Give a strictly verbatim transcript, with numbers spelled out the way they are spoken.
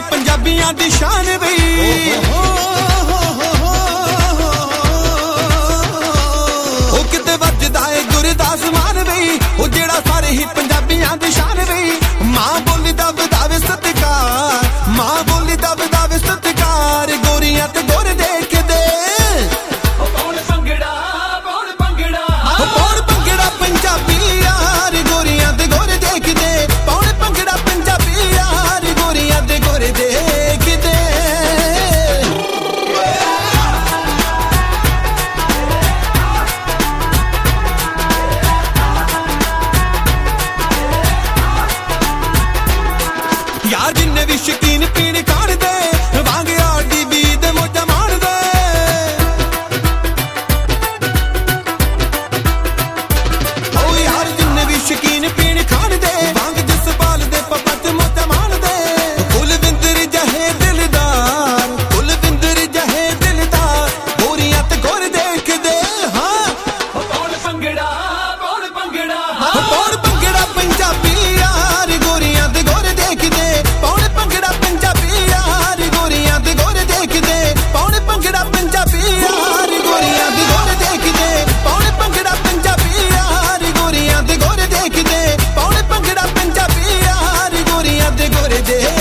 ਪੰਜਾਬੀਆਂ ਦੀ ਸ਼ਾਨ ਬਈ ਉਹ ਕਿਤੇ ਵੱਜਦਾ ਏ ਗੁਰਦਾਸ ਮਾਨ ਬਈ ਉਹ ਜਿਹੜਾ ਸਾਰੇ ਹੀ ਪੰਜਾਬੀਆਂ ਦੀ ਸ਼ਾਨ ਬਈ ਮਾਂ ਬੋਲੀ ਦਾ ਵਧਾਵੇ ਸਤਿਕਾਰ ਮਾਂ ਬੋਲੀ ਦਾ ਵਧਾਵੇ ਸਤਿਕਾਰ ਗੋਰੀਆਂ ਤੇ ਗੋਰੇ ਦੇਖਦੇ ਉਹ ਕੌਣ ਭੰਗੜਾ ਕੌਣ ਭੰਗੜਾ ਉਹ ਕੌਣ ਭੰਗੜਾ ਪੰਜਾਬੀ ਯਾਰ ਗੋਰੀਆਂ ਤੇ ਗੋਰੇ ਦੇਖਦੇ ਕੌਣ ਭੰਗੜਾ ਪੰਜਾਬੀ ਯਾਰ ਗੋਰੀਆਂ ਤੇ ਗੋਰੇ ਦੇਖਦੇ ਯਾਰ ਜਿੰਨੇ ਵੀ ਸ਼ਕੀਨ ਪੀਣ ਖਾਣ ਦੇ ਵਾਂਗ ਆਡੀ ਵੀ ਦੇ ਮੋਜਾ ਮਾਣਦੇ ਓ ਯਾਰ ਜਿੰਨੇ ਵੀ ਸ਼ਕੀਨ ਪੀਣ ਖਾਣ ਦੇ ਵਾਂਗ ਜਸਪਾਲ ਦੇ ਪਪਤ ਮੋਜਾ ਮਾਣਦੇ ਕੁਲਵਿੰਦਰ ਜਹੇ ਦਿਲਦਾਰ ਕੁਲਵਿੰਦਰ ਜਹੇ ਦਿਲਦਾਰ ਗੋਰੀਆਂ ਤੇ ਗੋਰੇ ਦੇਖਦੇ ਹਾਂ ਕੌਣ ਭੰਗੜਾ ਕੌਣ ਭੰਗੜਾ ਕੌਣ ਭੰਗੜਾ ਪੰਜਾਬੀ ਯਾਰ ਗੋਰੀਆਂ ਤੇ ਗੋਰੇ ਦੇਖਦੇ ਕੌਣ ਭੰਗੜਾ ਪੰਜਾਬੀ ਯਾਰ ਗੋਰੀਆਂ ਤੇ ਗੋਰੇ ਦੇਖਦੇ ਕੌਣ ਭੰਗੜਾ ਪੰਜਾਬੀ ਯਾਰ ਗੋਰੀਆਂ ਤੇ ਗੋਰੇ ਦੇਖਦੇ ਕੌਣ ਭੰਗੜਾ ਪੰਜਾਬੀ ਯਾਰ ਗੋਰੀਆਂ ਤੇ ਗੋਰੇ ਦੇਖਦੇ ਕੌਣ ਭੰਗੜਾ ਪੰਜਾਬੀ ਯਾਰ ਗੋਰੀਆਂ ਤੇ ਗੋਰੇ ਦੇ